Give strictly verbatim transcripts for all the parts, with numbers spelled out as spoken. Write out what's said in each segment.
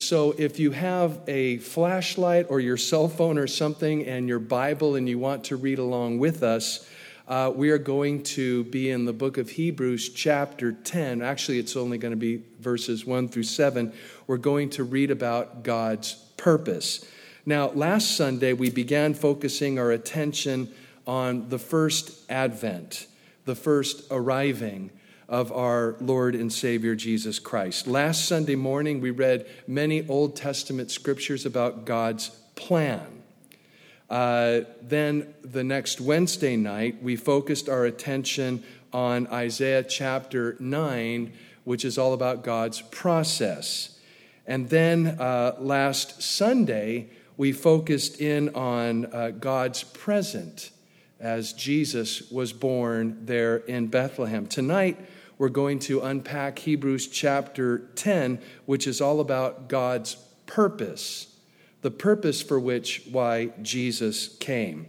so if you have a flashlight or your cell phone or something and your Bible and you want to read along with us, uh, we are going to be in the book of Hebrews chapter ten. Actually, it's only going to be verses one through seven. We're going to read about God's purpose. Now, last Sunday, we began focusing our attention on the first advent, the first arriving of our Lord and Savior Jesus Christ. Last Sunday morning, we read many Old Testament scriptures about God's plan. Uh, then the next Wednesday night, we focused our attention on Isaiah chapter nine, which is all about God's process. And then uh, last Sunday, we focused in on uh, God's present as Jesus was born there in Bethlehem. Tonight, we're going to unpack Hebrews chapter ten, which is all about God's purpose, the purpose for which why Jesus came.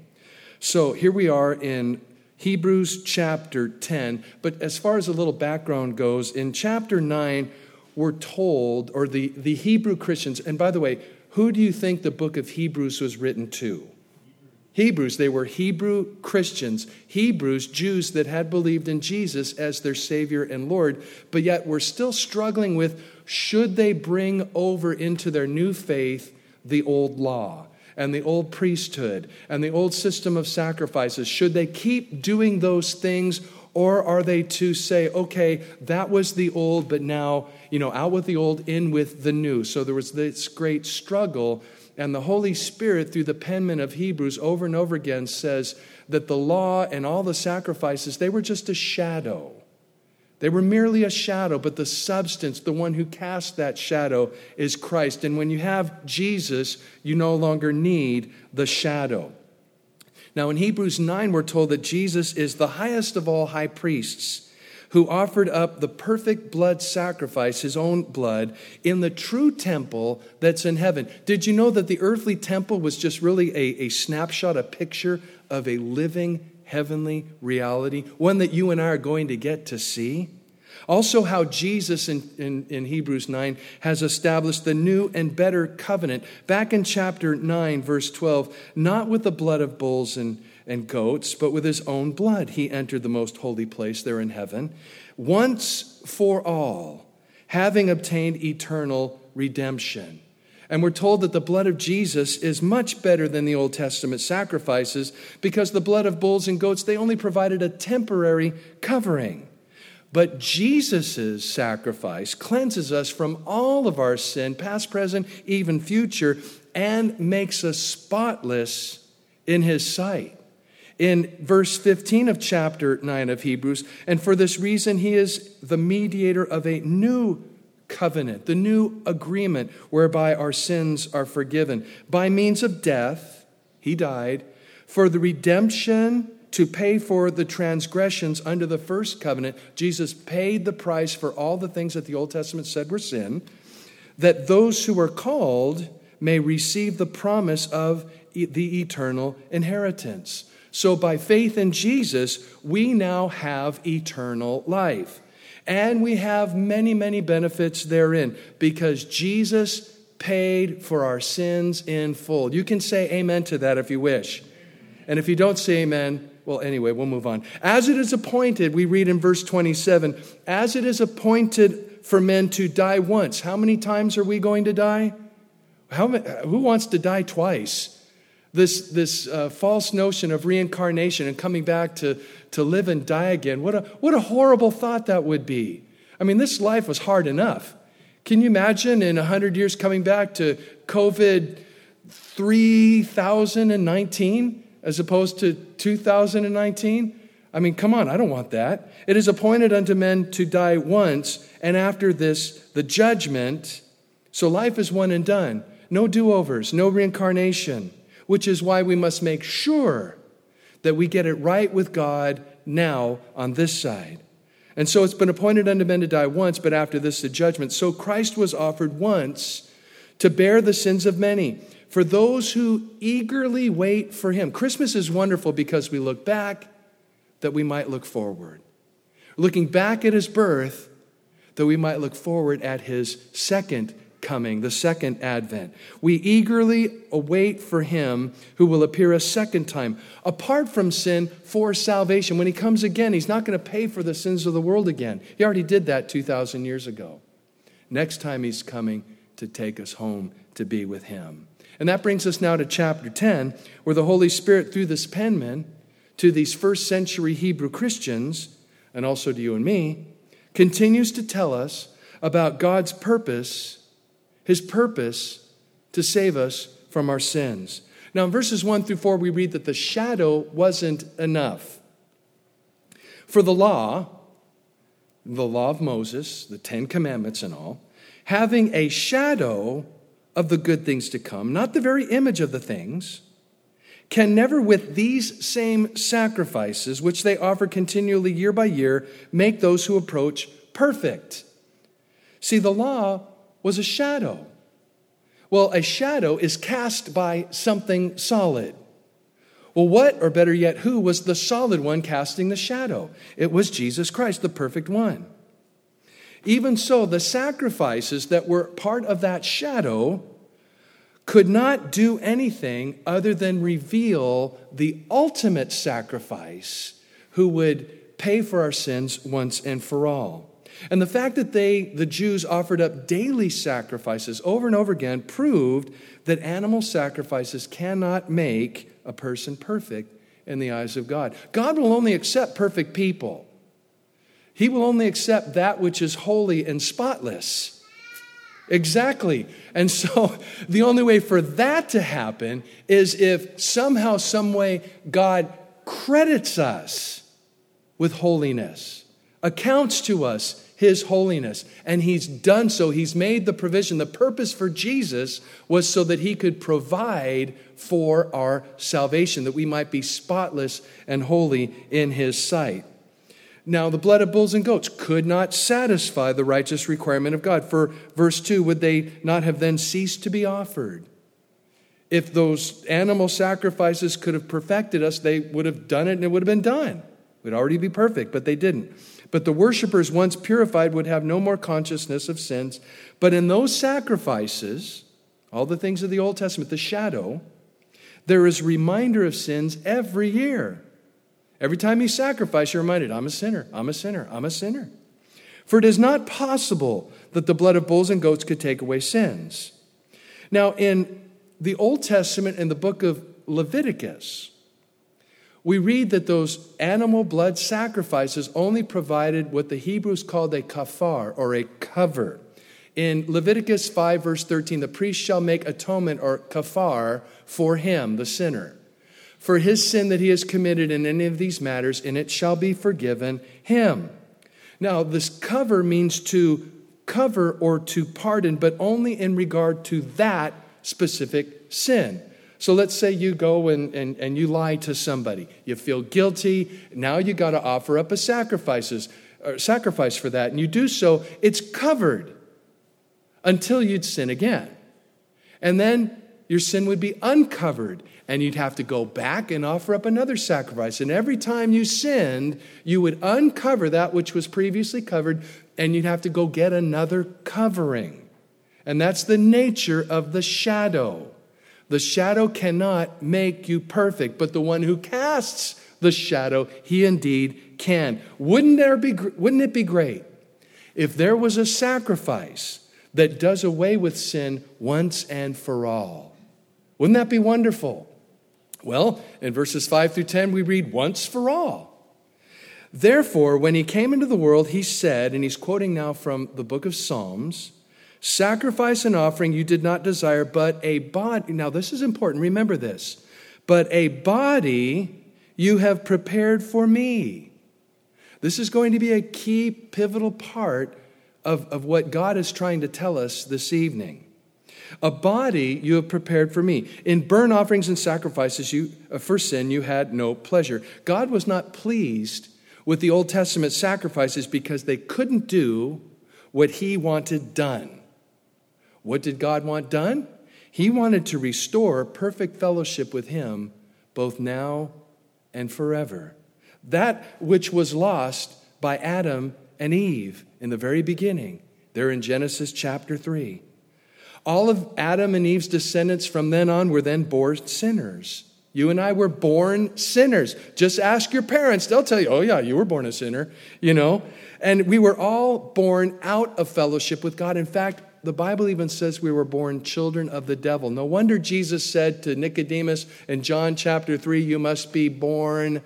So here we are in Hebrews chapter ten, but as far as a little background goes, in chapter nine, we're told, or the, the Hebrew Christians, and by the way, who do you think the book of Hebrews was written to? Hebrews, they were Hebrew Christians, Hebrews, Jews that had believed in Jesus as their Savior and Lord, but yet were still struggling with, should they bring over into their new faith the old law and the old priesthood and the old system of sacrifices? Should they keep doing those things, or are they to say, okay, that was the old, but now, you know, out with the old, in with the new? So there was this great struggle. And the Holy Spirit, through the penman of Hebrews, over and over again says that the law and all the sacrifices, they were just a shadow. They were merely a shadow, but the substance, the one who cast that shadow, is Christ. And when you have Jesus, you no longer need the shadow. Now, in Hebrews nine, we're told that Jesus is the highest of all high priests, who offered up the perfect blood sacrifice, his own blood, in the true temple that's in heaven. Did you know that the earthly temple was just really a, a snapshot, a picture of a living heavenly reality, one that you and I are going to get to see? Also, how Jesus in, in, in Hebrews nine has established the new and better covenant. Back in chapter nine, verse twelve, not with the blood of bulls and and goats, but with his own blood he entered the most holy place there in heaven, once for all, having obtained eternal redemption. And we're told that the blood of Jesus is much better than the Old Testament sacrifices, because the blood of bulls and goats, they only provided a temporary covering. But Jesus' sacrifice cleanses us from all of our sin, past, present, even future, and makes us spotless in his sight. In verse fifteen of chapter nine of Hebrews, and for this reason he is the mediator of a new covenant, the new agreement whereby our sins are forgiven. By means of death, he died, for the redemption to pay for the transgressions under the first covenant. Jesus paid the price for all the things that the Old Testament said were sin, that those who are called may receive the promise of the eternal inheritance. So by faith in Jesus, we now have eternal life. And we have many, many benefits therein, because Jesus paid for our sins in full. You can say amen to that if you wish. And if you don't say amen, well, anyway, we'll move on. As it is appointed, we read in verse twenty-seven, as it is appointed for men to die once. How many times are we going to die? How, who wants to die twice? This this uh, false notion of reincarnation and coming back to, to live and die again. What a, what a horrible thought that would be. I mean, this life was hard enough. Can you imagine in one hundred years coming back to COVID three thousand nineteen as opposed to two thousand nineteen? I mean, come on, I don't want that. It is appointed unto men to die once, and after this, the judgment. So life is one and done. No do-overs, no reincarnation. Which is why we must make sure that we get it right with God now on this side. And so it's been appointed unto men to die once, but after this the judgment. So Christ was offered once to bear the sins of many, for those who eagerly wait for him. Christmas is wonderful because we look back that we might look forward. Looking back at his birth, that we might look forward at his second coming, the second advent. We eagerly await for him who will appear a second time, apart from sin, for salvation. When he comes again, he's not going to pay for the sins of the world again. He already did that two thousand years ago. Next time he's coming to take us home to be with him. And that brings us now to chapter ten, where the Holy Spirit, through this penman, to these first century Hebrew Christians, and also to you and me, continues to tell us about God's purpose, his purpose to save us from our sins. Now in verses one through four, we read that the shadow wasn't enough. For the law, the law of Moses, the Ten Commandments and all, having a shadow of the good things to come, not the very image of the things, can never with these same sacrifices, which they offer continually year by year, make those who approach perfect. See, the law was a shadow. Well, a shadow is cast by something solid. Well, what, or better yet, who was the solid one casting the shadow? It was Jesus Christ, the perfect one. Even so, the sacrifices that were part of that shadow could not do anything other than reveal the ultimate sacrifice who would pay for our sins once and for all. And the fact that they, the Jews, offered up daily sacrifices over and over again proved that animal sacrifices cannot make a person perfect in the eyes of God. God will only accept perfect people. He will only accept that which is holy and spotless. Exactly. And so the only way for that to happen is if somehow, some way, God credits us with holiness, accounts to us his holiness. And he's done so. He's made the provision. The purpose for Jesus was so that he could provide for our salvation, that we might be spotless and holy in his sight. Now, the blood of bulls and goats could not satisfy the righteous requirement of God. For verse two, would they not have then ceased to be offered? If those animal sacrifices could have perfected us, they would have done it and it would have been done. We'd already be perfect, but they didn't. But the worshipers, once purified, would have no more consciousness of sins. But in those sacrifices, all the things of the Old Testament, the shadow, there is reminder of sins every year. Every time you sacrifice, you're reminded, I'm a sinner, I'm a sinner, I'm a sinner. For it is not possible that the blood of bulls and goats could take away sins. Now, in the Old Testament, in the book of Leviticus, we read that those animal blood sacrifices only provided what the Hebrews called a kafar, or a cover. In Leviticus five, verse thirteen, the priest shall make atonement, or kafar, for him, the sinner, for his sin that he has committed in any of these matters, and it shall be forgiven him. Now, this cover means to cover or to pardon, but only in regard to that specific sin. So let's say you go and, and, and you lie to somebody. You feel guilty. Now you got to offer up a sacrifices, or sacrifice for that. And you do so, it's covered until you'd sin again. And then your sin would be uncovered. And you'd have to go back and offer up another sacrifice. And every time you sinned, you would uncover that which was previously covered, and you'd have to go get another covering. And that's the nature of the shadow. The shadow cannot make you perfect, but the one who casts the shadow, he indeed can. Wouldn't there be, wouldn't it be great if there was a sacrifice that does away with sin once and for all? Wouldn't that be wonderful? Well, in verses five through ten, we read, once for all. Therefore, when he came into the world, he said, and he's quoting now from the book of Psalms, sacrifice and offering you did not desire, but a body. Now, this is important. Remember this. But a body you have prepared for me. This is going to be a key, pivotal part of, of what God is trying to tell us this evening. A body you have prepared for me. In burnt offerings and sacrifices you, for sin you had no pleasure. God was not pleased with the Old Testament sacrifices because they couldn't do what he wanted done. What did God want done? He wanted to restore perfect fellowship with him both now and forever. That which was lost by Adam and Eve in the very beginning, there in Genesis chapter three. All of Adam and Eve's descendants from then on were then born sinners. You and I were born sinners. Just ask your parents. They'll tell you, oh yeah, you were born a sinner, you know. And we were all born out of fellowship with God. In fact, the Bible even says we were born children of the devil. No wonder Jesus said to Nicodemus in John chapter three, you must be born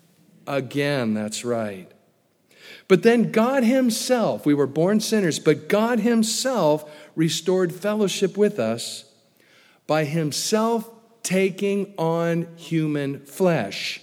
again. That's right. But then God himself, we were born sinners, but God himself restored fellowship with us by himself taking on human flesh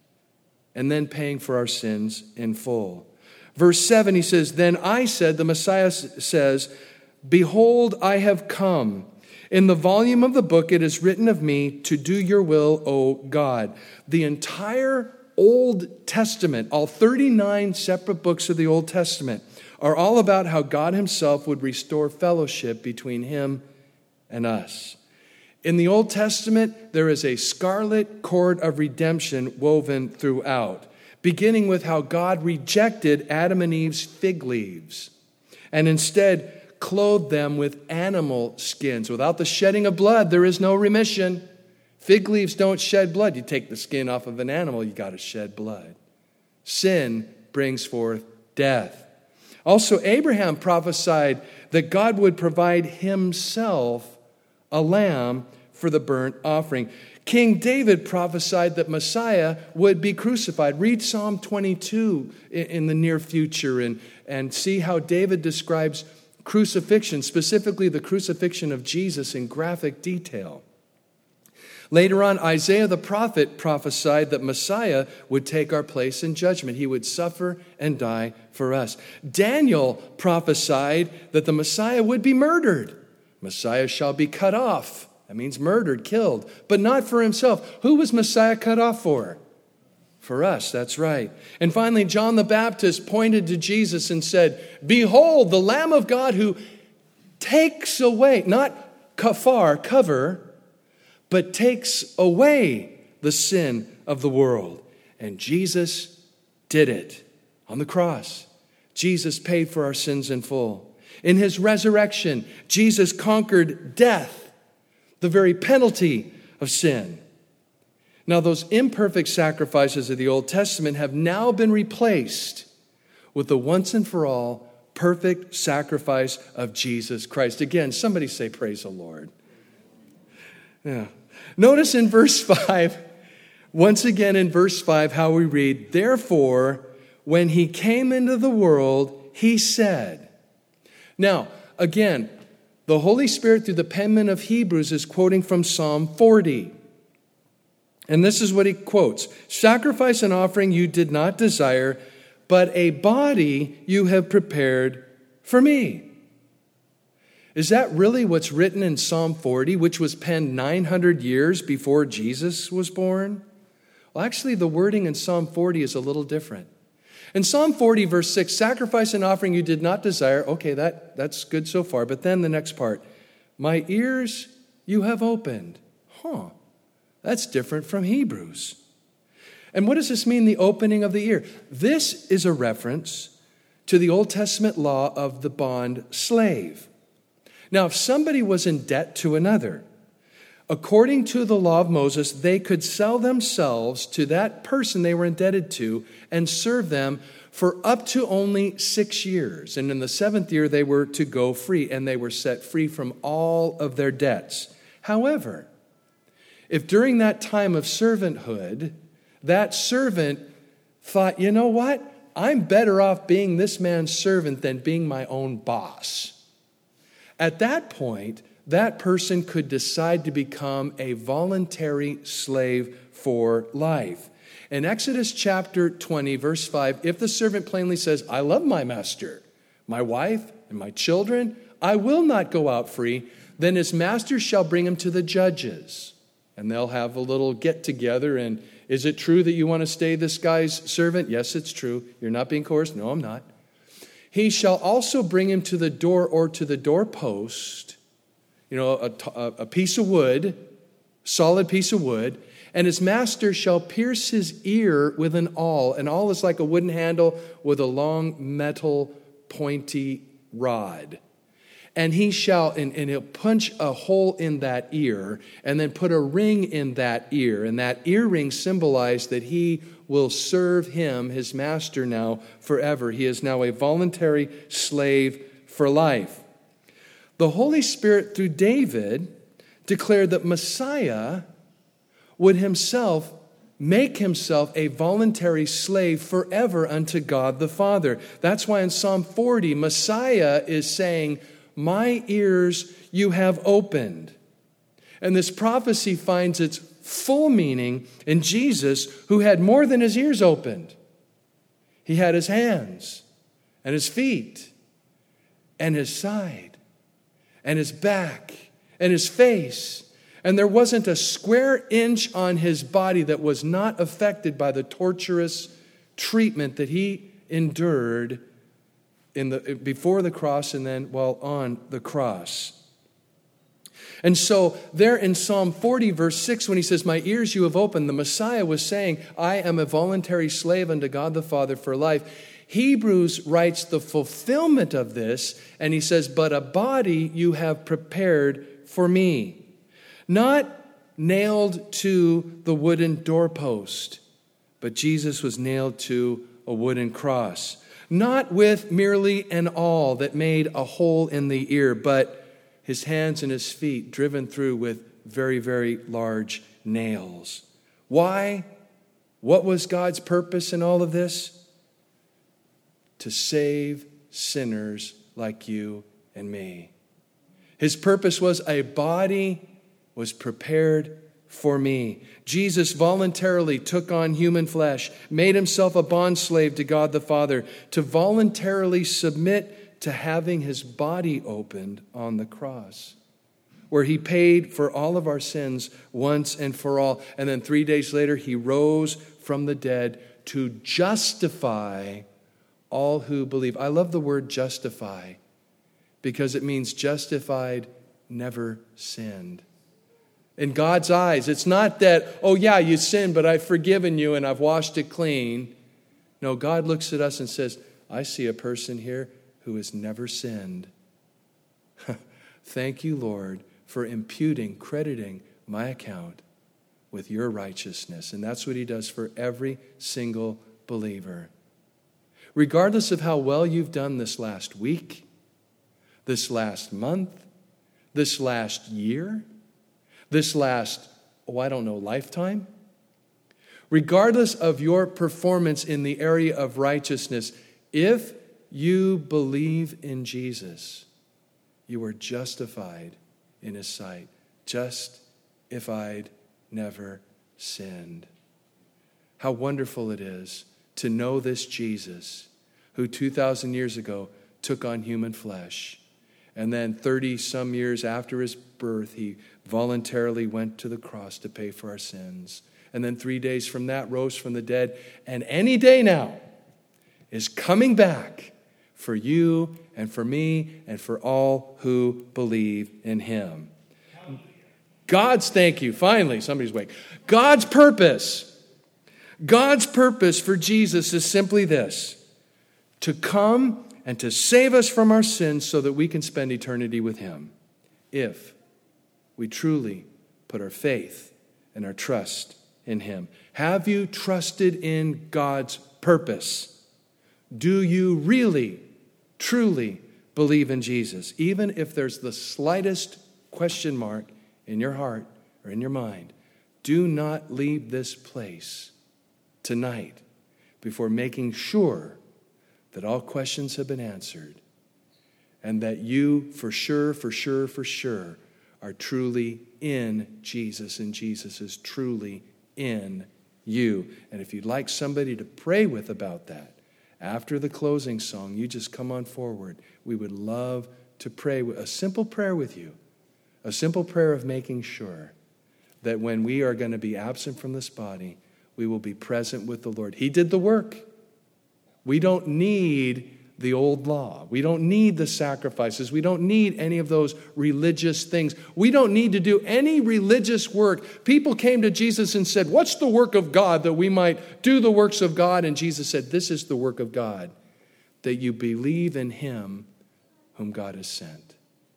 and then paying for our sins in full. Verse seven, he says, then I said, the Messiah says, behold, I have come. In the volume of the book it is written of me to do your will, O God. The entire Old Testament, all thirty-nine separate books of the Old Testament, are all about how God himself would restore fellowship between him and us. In the Old Testament, there is a scarlet cord of redemption woven throughout, beginning with how God rejected Adam and Eve's fig leaves and instead clothed them with animal skins. Without the shedding of blood, there is no remission. Fig leaves don't shed blood. You take the skin off of an animal, you got to shed blood. Sin brings forth death. Also, Abraham prophesied that God would provide himself a lamb for the burnt offering. King David prophesied that Messiah would be crucified. Read Psalm twenty-two in the near future and, and see how David describes crucifixion, specifically the crucifixion of Jesus, in graphic detail. Later on, Isaiah the prophet prophesied that Messiah would take our place in judgment. He would suffer and die for us. Daniel prophesied that the Messiah would be murdered. Messiah shall be cut off. That means murdered, killed, but not for himself. Who was Messiah cut off for? For us, that's right. And finally, John the Baptist pointed to Jesus and said, behold, the Lamb of God who takes away, not kafar, cover, but takes away the sin of the world. And Jesus did it on the cross. Jesus paid for our sins in full. In his resurrection, Jesus conquered death, the very penalty of sin. Now, those imperfect sacrifices of the Old Testament have now been replaced with the once and for all perfect sacrifice of Jesus Christ. Again, somebody say, praise the Lord. Yeah. Notice in verse five, once again in verse five, how we read, therefore, when he came into the world, he said. Now, again, the Holy Spirit through the penman of Hebrews is quoting from Psalm forty. And this is what he quotes. Sacrifice and offering you did not desire, but a body you have prepared for me. Is that really what's written in Psalm forty, which was penned nine hundred years before Jesus was born? Well, actually, the wording in Psalm forty is a little different. In Psalm forty, verse six, sacrifice and offering you did not desire. Okay, that, that's good so far. But then the next part, my ears you have opened. Huh, that's different from Hebrews. And what does this mean, the opening of the ear? This is a reference to the Old Testament law of the bond slave. Now, if somebody was in debt to another, according to the law of Moses, they could sell themselves to that person they were indebted to and serve them for up to only six years. And in the seventh year, they were to go free, and they were set free from all of their debts. However, if during that time of servanthood, that servant thought, you know what? I'm better off being this man's servant than being my own boss. At that point, that person could decide to become a voluntary slave for life. In Exodus chapter twenty, verse five, if the servant plainly says, I love my master, my wife, and my children, I will not go out free, then his master shall bring him to the judges. And they'll have a little get together. And is it true that you want to stay this guy's servant? Yes, it's true. You're not being coerced? No, I'm not. He shall also bring him to the door or to the doorpost, you know, a, a piece of wood, solid piece of wood, and his master shall pierce his ear with an awl. An awl is like a wooden handle with a long metal pointy rod. And he shall, and, and he'll punch a hole in that ear and then put a ring in that ear. And that earring symbolized that he will serve him, his master now, forever. He is now a voluntary slave for life. The Holy Spirit, through David, declared that Messiah would himself make himself a voluntary slave forever unto God the Father. That's why in Psalm forty, Messiah is saying, my ears you have opened. And this prophecy finds its full meaning in Jesus, who had more than his ears opened. He had his hands and his feet and his side and his back and his face. And there wasn't a square inch on his body that was not affected by the torturous treatment that he endured in the before the cross and then while on the cross. And so there in Psalm forty, verse six, when he says, my ears you have opened, the Messiah was saying, I am a voluntary slave unto God the Father for life. Hebrews writes the fulfillment of this, and he says, but a body you have prepared for me. Not nailed to the wooden doorpost, but Jesus was nailed to a wooden cross. Not with merely an awl that made a hole in the ear, but his hands and his feet driven through with very, very large nails. Why? What was God's purpose in all of this? To save sinners like you and me. His purpose was a body was prepared for me. Jesus voluntarily took on human flesh, made himself a bondslave to God the Father, to voluntarily submit to having his body opened on the cross, where he paid for all of our sins once and for all. And then three days later, he rose from the dead to justify all who believe. I love the word justify because it means justified, never sinned. In God's eyes, it's not that, oh yeah, you sinned, but I've forgiven you and I've washed it clean. No, God looks at us and says, I see a person here who has never sinned. Thank you, Lord, for imputing, crediting my account with your righteousness. And that's what he does for every single believer. Regardless of how well you've done this last week, this last month, this last year, this last, oh, I don't know, lifetime, regardless of your performance in the area of righteousness, if you believe in Jesus, you are justified in his sight, just if I'd never sinned. How wonderful it is to know this Jesus who two thousand years ago took on human flesh. And then thirty some years after his birth, he voluntarily went to the cross to pay for our sins. And then three days from that, rose from the dead. And any day now is coming back for you and for me and for all who believe in him. God's, thank you, finally, somebody's awake. God's purpose, God's purpose for Jesus is simply this: to come and to save us from our sins so that we can spend eternity with him, if we truly put our faith and our trust in him. Have you trusted in God's purpose? Do you really, truly believe in Jesus? Even if there's the slightest question mark in your heart or in your mind, do not leave this place tonight before making sure that all questions have been answered and that you for sure, for sure, for sure are truly in Jesus and Jesus is truly in you. And if you'd like somebody to pray with about that, after the closing song, you just come on forward. We would love to pray a simple prayer with you, a simple prayer of making sure that when we are going to be absent from this body, we will be present with the Lord. He did the work. We don't need the old law. We don't need the sacrifices. We don't need any of those religious things. We don't need to do any religious work. People came to Jesus and said, what's the work of God that we might do the works of God? And Jesus said, this is the work of God, that you believe in him whom God has sent.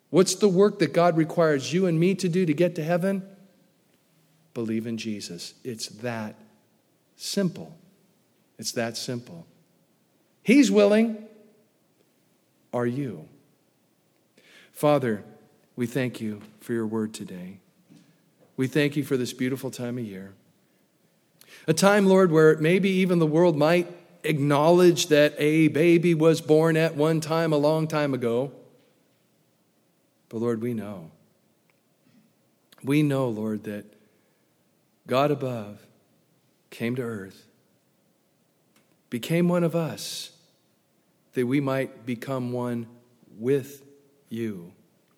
What's the work that God requires you and me to do to get to heaven? Believe in Jesus. It's that simple. It's that simple. He's willing. Are you? Father, we thank you for your word today. We thank you for this beautiful time of year. A time, Lord, where maybe even the world might acknowledge that a baby was born at one time a long time ago. But Lord, we know. We know, Lord, that God above came to earth, became one of us, that we might become one with you.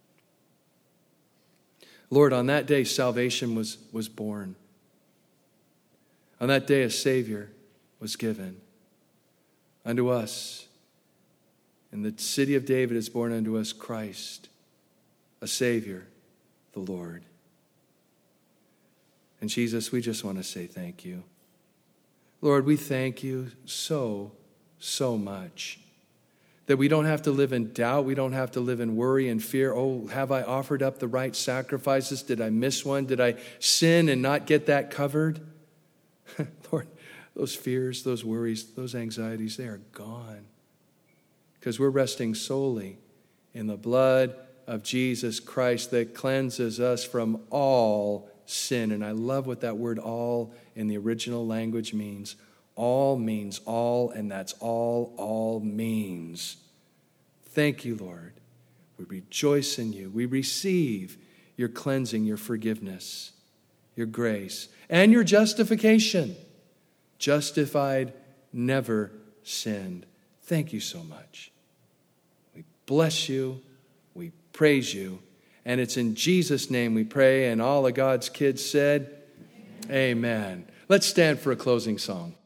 Lord, on that day, salvation was, was born. On that day, a Savior was given unto us. In the city of David is born unto us Christ, a Savior, the Lord. And Jesus, we just want to say thank you. Lord, we thank you so, so much that we don't have to live in doubt. We don't have to live in worry and fear. Oh, have I offered up the right sacrifices? Did I miss one? Did I sin and not get that covered? Lord, those fears, those worries, those anxieties, they are gone because we're resting solely in the blood of Jesus Christ that cleanses us from all sin. And I love what that word all in the original language means. All means all, and that's all all means. Thank you, Lord. We rejoice in you. We receive your cleansing, your forgiveness, your grace, and your justification. Justified, never sinned. Thank you so much. We bless you. We praise you. And it's in Jesus' name we pray. And all of God's kids said, Amen. Amen. Let's stand for a closing song.